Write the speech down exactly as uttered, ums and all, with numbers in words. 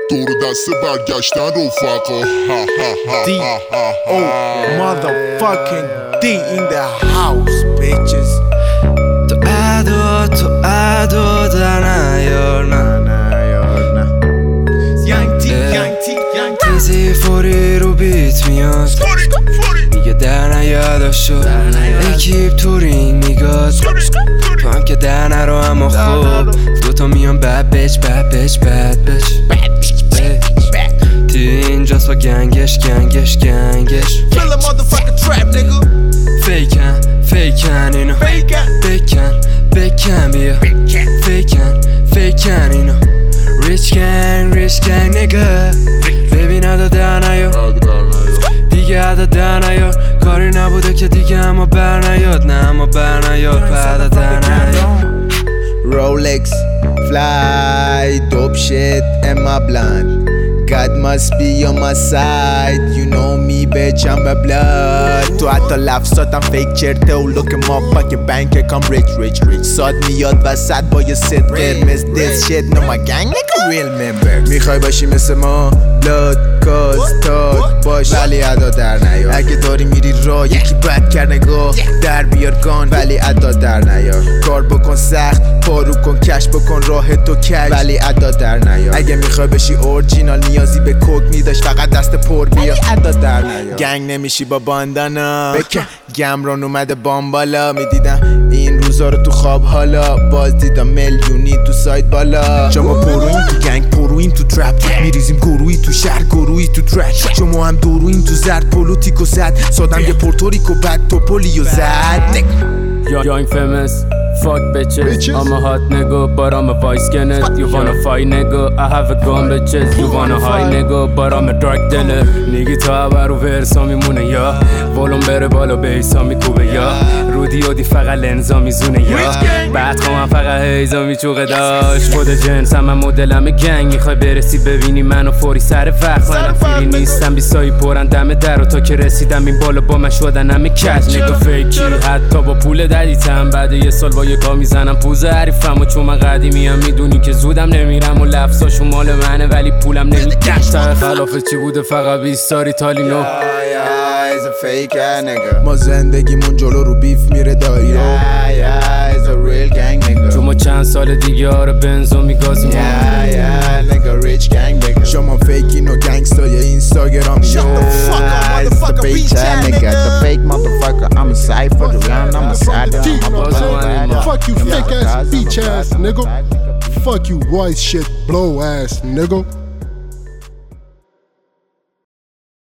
دور دسته برگشتن رفقا. D O motherfucking D in the house bitches. تو ادا تو ادا در نیار نه نیار نه Young T Young T Young T تیزی فوری رو بیت میاد دیگه در نیاد شد اکیپ تورینگ میگاد تو هم که در نرو اما خوب دوتا میان بد بچ بد بچ بد بچ تو اینجاست با گنگش گنگش گنگش Kill a motherfucking trap nigga. فیکن فیکن اینو بکن بکن بیا فیکن فیکن اینو ریچ گنگ ریچ گنگ نگه ببین ادا در نیار دیگه ادا در نیار کاری نبوده که دیگه اما بر نیاد نه اما بر نیاد پدا در نیار Rolex, fly, dope shit in my blunt. God must be on my side. You know me, bitch, I'm a blood. تو حتی لفظاتم فیک چرته و لوک ما پاک بنک کام ریچ ریچ ریچ ساد میاد وسط با یه ست قرمز this shit no my gang like a real member. میخوای باشی مثل ما blood cause تاک باش ولی ادا در نیار اگه داری میری را یکی بد کرد نگاه در بیار گان ولی ادا در نیار کار بکن سخت پارو کن کش بکن راه تو کش ولی ادا در نیار اگه میخوای بشی اورجینال نیازی به کوک میداشت فقط دست پر بیا ادا در نیار گنگ نمیشی با باندانا بکن گمران اومده بامبالا میدیدم این روزا رو تو خواب حالا باز دیدم میلیونی تو سایت بالا شما پروین تو گنگ پروین تو ترپ میریزیم گروهی تو شهر گروهی تو ترک شما هم دوروین تو زرد پولوتیکو زد سادم یه پورتوریکو بد تو پولیو زد Young famous, fuck bitches. bitches. I'm a hot nigga, but I'm a vice skinner. You wanna fight, nigga? I have a gun, bitches. You wanna hide, nigga? But I'm a drug dealer. Nigga تا برو ورسا میمونه یا ولوم بره بالا بیسا میکوبه یا رودی و دی فقط لنزا میزونه یا بعد خواهم فقط هیزا میچوقه داشت خود جنسم من مدلم گنگ میخوای برسی ببینی منو فوری سر وقت منم فیری نیستم بیسایی پرن دم در و تا که رسیدم این بالا با من شدن همه کج نگا فیکی حتی با پول دلیتم بعد یه سال با یه کا میزنم پوز حریفم و چون من قدیمیم میدونی که زودم نمیرم و لفظاشو مال منه ولی پولم نمیده تا خلاف چی بوده فقط بیستاری تالینو ما زندگیمون جلو رو بیف میره دایو چون ما چند سال دیگه آره بنزو میگازیم شما فیکین و گنگستای اینستاگرام Shut the fuck up motherfucker bitch ass nigga. The fake motherfucker I'm a cypher the round I'm a side Fuck you fake ass bitch ass nigga. Fuck you white shit blow ass nigga.